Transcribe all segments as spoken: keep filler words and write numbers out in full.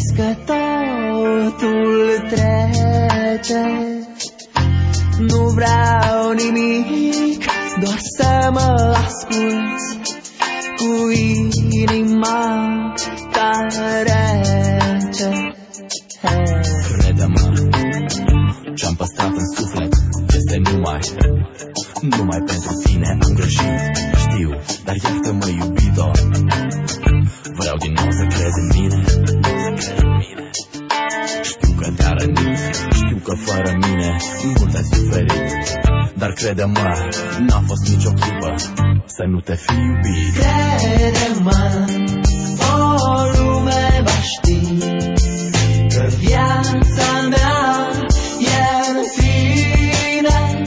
zis că totul trece. Nu vreau nimic, doar să mă asculți cu inima ta rece. Crede-mă, ce-am păstrat în suflet este numai, numai pentru tine. Am greșit, știu, dar iartă-mă, iubito. Vreau din nou să crezi în mine. Știu că te-a rănit, știu că fără mine mult ai suferit, dar crede-mă, n-a fost nicio clipă să nu te fi iubit. Crede-mă, o lume va ști că viața mea e în tine.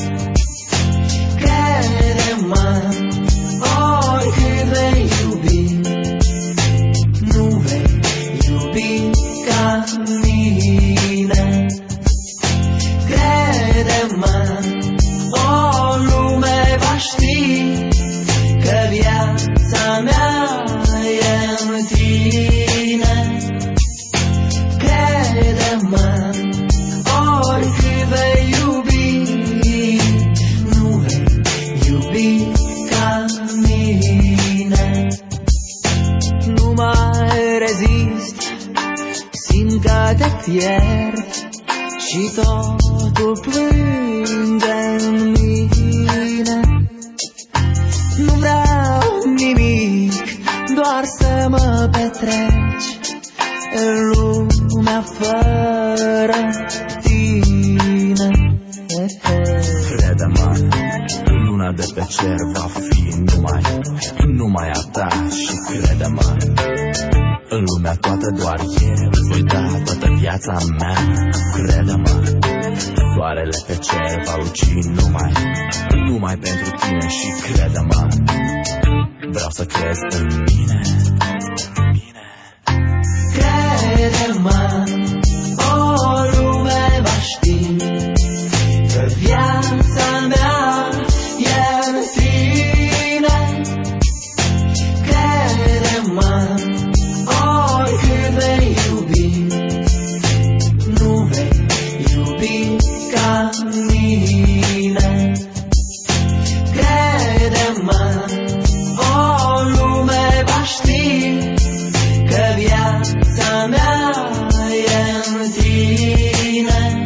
Crede-mă, oricât vei iubi, nu vei iubi ca mine. Crede-mă, o lume va ști că viața mea e în tine. Crede-mă, oricât vei iubi, nu vei iubi ca mine. Nu mai rezist, simt că te pierd și totul plânge în mine. Nu vreau nimic, doar să mă petreci în lumea fără tine. Crede-mă, luna de pe cer va fi numai, numai a ta. Și crede-mă, în lumea toată doar eu îți voi da toată viața mea. Crede-mă, soarele pe cer va luci numai, numai pentru tine. Și crede-mă, vreau să crezi în mine. Crede-mă, o lume va ști că viața mea e în tine. Crede-mă, oricât vei iubi, nu vei iubi ca mine. Crede-mă, o lume va ști că viața mea e în tine.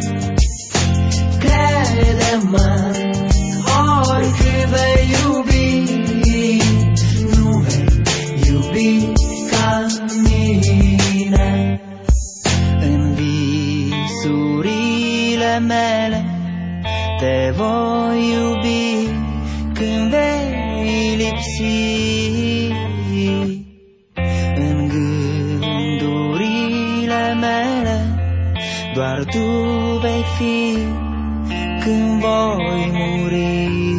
Crede-mă, oricât vei iubi, nu vei iubi ca mine. În visurile mele te voi iubi când vei lipsi. În gândurile mele doar tu vei fi când voi muri.